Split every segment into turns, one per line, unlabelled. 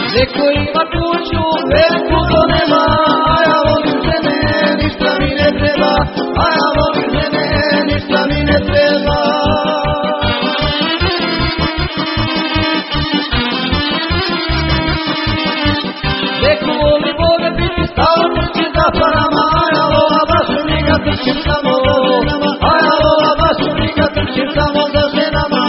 Neko ima kuću, veliku to nema, a ja volim žene, ništa mi ne treba, a ja volim žene, ništa mi ne treba. Neko voli Boga biti, stalo trči za parama, a ja vola baš briga, trčim samo za ženama, a ja vola baš briga, trčim samo za ženama.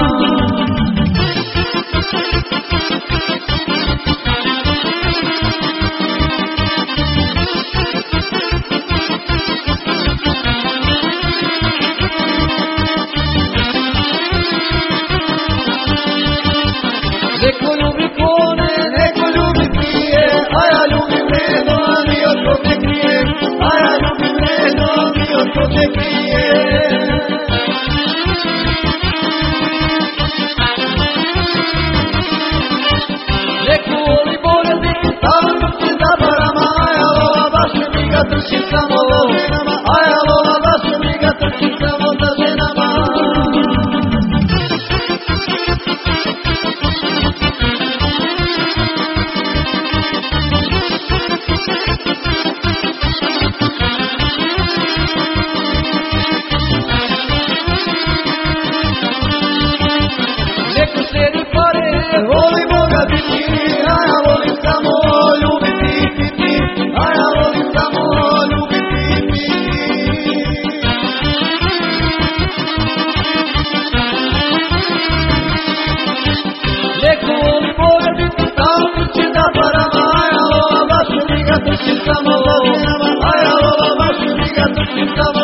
Neko ljubi klone, neko ljubi pije, a ja ljubim meno, a ni od ko te krije, a ja ljubim meno, a ni od ko te krije. Neko voli Boga biti, stalo trči za parama, a ja vola baš briga, trčim samo za ženama, a ja vola baš briga, trčim samo za ženama. Neko štedi pare, voli Boga biti, a ja volim samo ljubiti i piti, a ja volim samo ljubiti i piti. Neko voli Boga biti, stalo trči za parama, a ja vola baš briga, trčim samo za ženama, a ja vola baš briga, trčim samo